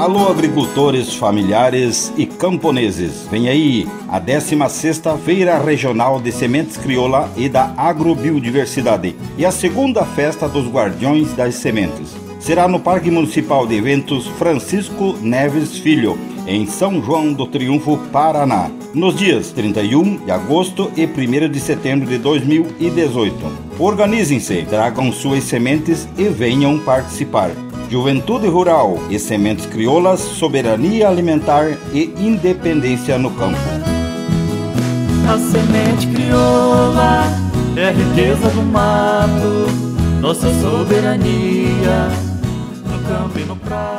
Alô, agricultores, familiares e camponeses. Vem aí a 16ª Feira Regional de Sementes Crioula e da Agrobiodiversidade e a segunda Festa dos Guardiões das Sementes. Será no Parque Municipal de Eventos Francisco Neves Filho, em São João do Triunfo, Paraná, nos dias 31 de agosto e 1º de setembro de 2018. Organizem-se, tragam suas sementes e venham participar. Juventude Rural e Sementes Crioulas, soberania alimentar e independência no campo. A semente crioula é a riqueza do mato, nossa soberania no campo e no prato.